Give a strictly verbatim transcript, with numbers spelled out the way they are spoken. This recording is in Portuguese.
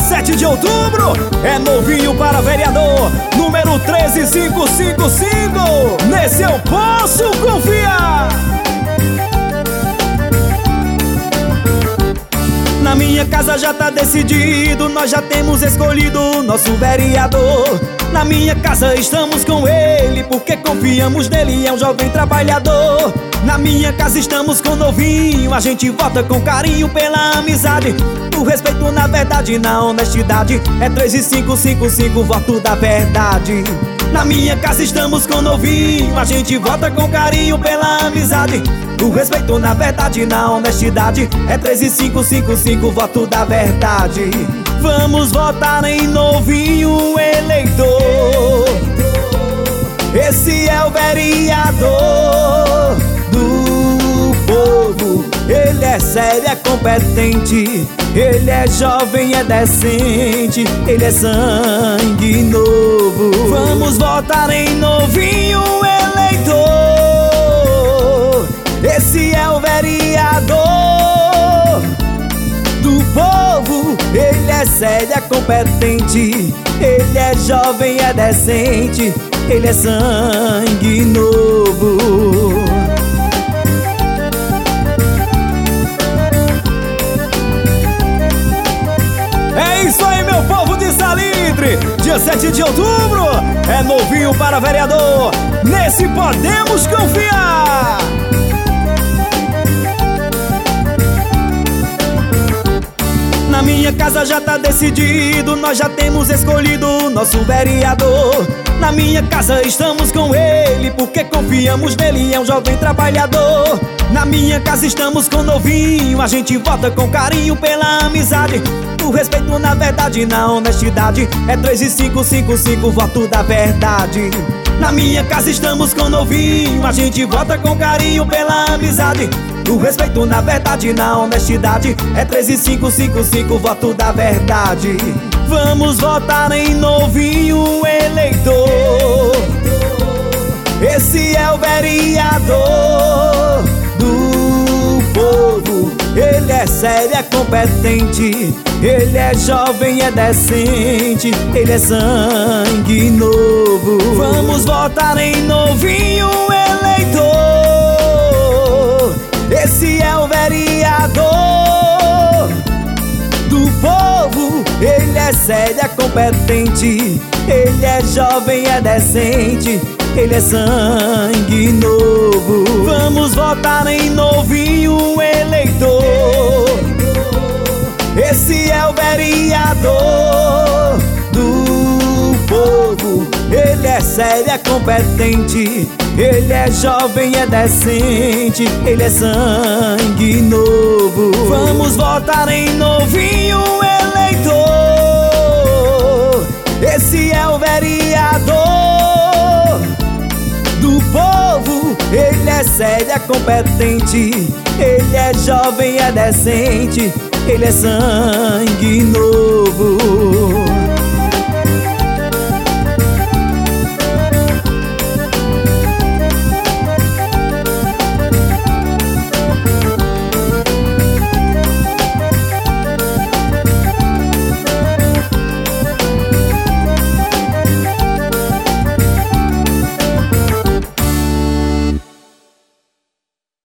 sete de outubro é novinho para vereador, número treze mil quinhentos e cinquenta e cinco. Nesse eu posso confiar. Na minha casa já tá decidido, nós já temos escolhido nosso vereador. Na minha casa estamos com ele, porque confiamos nele, é um jovem trabalhador. Na minha casa estamos com o novinho, a gente vota com carinho pela amizade, o respeito na verdade, na honestidade. É treze mil quinhentos e cinquenta e cinco, voto da verdade. Na minha casa estamos com o novinho, a gente vota com carinho pela amizade, o respeito na verdade, na honestidade. É treze mil quinhentos e cinquenta e cinco, voto da verdade. Vamos votar em novinho eleitor. Esse é o vereador do povo. Ele é sério, é competente, ele é jovem, é decente, ele é sangue novo. Vamos votar em novinho eleitor. Esse é o vereador do povo. Ele é sério, é competente, ele é jovem, é decente, ele é sangue novo. É isso aí, meu povo de Salitre. Dia sete de outubro é novinho para vereador. Nesse podemos confiar. Na minha casa já tá decidido, nós já temos escolhido nosso vereador. Na minha casa estamos com ele, porque confiamos nele, é um jovem trabalhador. Na minha casa estamos com o novinho, a gente vota com carinho pela amizade, o respeito na verdade, na honestidade. É treze mil quinhentos e cinquenta e cinco, voto da verdade. Na minha casa estamos com o novinho, a gente vota com carinho pela amizade, o respeito na verdade, na honestidade. É treze mil quinhentos e cinquenta e cinco, voto da verdade. Vamos votar em novinho eleitor. Esse é o vereador do povo. Ele é sério, é competente, ele é jovem, é decente, ele é sangue novo. Vamos votar em novinho eleitor. Esse é o vereador do povo. Ele é sério, é competente, ele é jovem, é decente, ele é sangue novo. Vamos votar em novinho eleitor. Esse é o vereador do povo. Ele é sério, é competente, ele é jovem, é decente, ele é sangue novo. Vamos votar em novinho eleitor. Esse é o vereador do povo. Ele é sério, é competente, ele é jovem, é decente, ele é sangue novo.